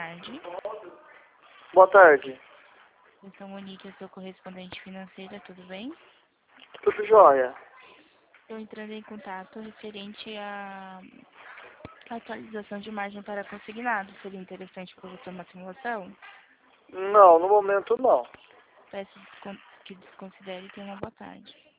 tarde. Boa tarde. Eu sou Monique, eu sou correspondente financeira, tudo bem? Tudo jóia? Estou entrando em contato referente à atualização de margem para consignado. Seria interessante para você uma simulação? Não, no momento não. Peço que desconsidere e tenha uma boa tarde.